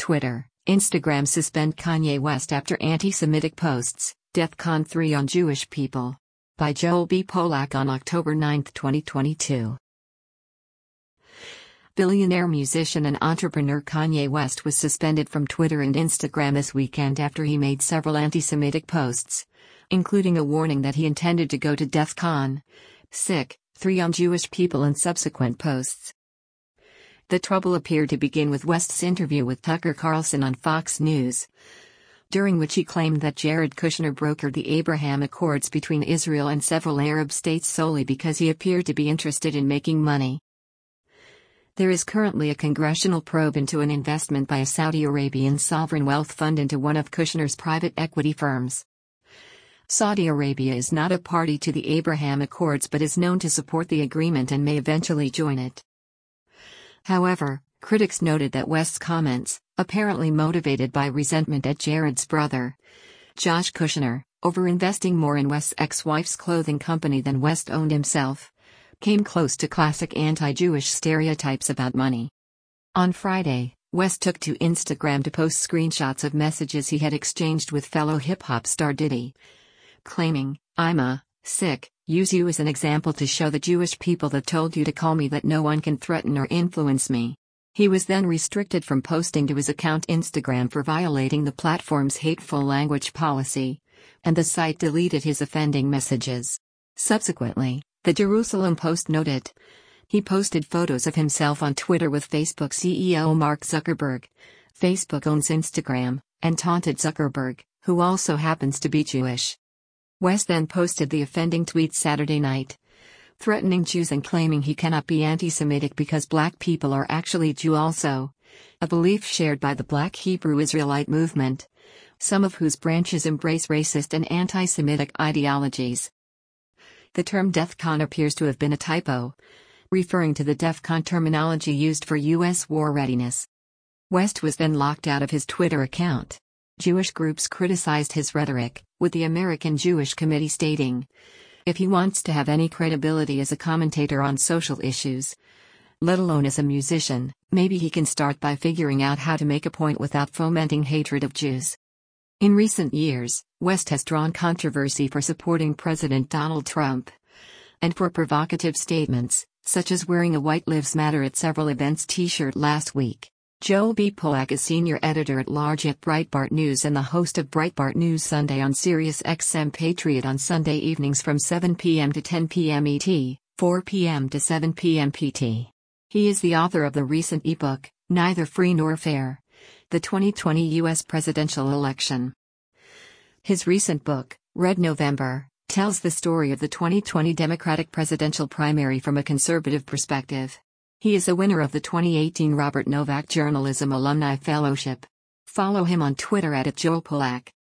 Twitter, Instagram suspend Kanye West after anti-Semitic posts, DEFCON 3 on Jewish people. By Joel B. Polak on October 9, 2022. Billionaire musician and entrepreneur Kanye West was suspended from Twitter and Instagram this weekend after he made several anti-Semitic posts, including a warning that he intended to go to DEFCON 3 on Jewish people in subsequent posts. The trouble appeared to begin with West's interview with Tucker Carlson on Fox News, during which he claimed that Jared Kushner brokered the Abraham Accords between Israel and several Arab states solely because he appeared to be interested in making money. There is currently a congressional probe into an investment by a Saudi Arabian sovereign wealth fund into one of Kushner's private equity firms. Saudi Arabia is not a party to the Abraham Accords but is known to support the agreement and may eventually join it. However, critics noted that West's comments, apparently motivated by resentment at Jared's brother, Josh Kushner, over investing more in West's ex-wife's clothing company than West owned himself, came close to classic anti-Jewish stereotypes about money. On Friday, West took to Instagram to post screenshots of messages he had exchanged with fellow hip-hop star Diddy, claiming, use you as an example to show the Jewish people that told you to call me that no one can threaten or influence me. He was then restricted from posting to his account Instagram for violating the platform's hateful language policy, and the site deleted his offending messages. Subsequently, the Jerusalem Post noted, he posted photos of himself on Twitter with Facebook CEO Mark Zuckerberg. Facebook owns Instagram, and taunted Zuckerberg, who also happens to be Jewish. West then posted the offending tweet Saturday night, threatening Jews and claiming he cannot be anti-Semitic because black people are actually Jew also, a belief shared by the Black Hebrew Israelite movement, some of whose branches embrace racist and anti-Semitic ideologies. The term DEFCON appears to have been a typo, referring to the DEFCON terminology used for U.S. war readiness. West was then locked out of his Twitter account. Jewish groups criticized his rhetoric, with the American Jewish Committee stating, if he wants to have any credibility as a commentator on social issues, let alone as a musician, maybe he can start by figuring out how to make a point without fomenting hatred of Jews. In recent years, West has drawn controversy for supporting President Donald Trump, and for provocative statements, such as wearing a White Lives Matter at several events t-shirt last week. Joel B. Polak is senior editor-at-large at Breitbart News and the host of Breitbart News Sunday on Sirius XM Patriot on Sunday evenings from 7 p.m. to 10 p.m. ET, 4 p.m. to 7 p.m. PT. He is the author of the recent ebook, Neither Free Nor Fair: The 2020 U.S. Presidential Election. His recent book, Red November, tells the story of the 2020 Democratic presidential primary from a conservative perspective. He is a winner of the 2018 Robert Novak Journalism Alumni Fellowship. Follow him on Twitter @JoelPolak.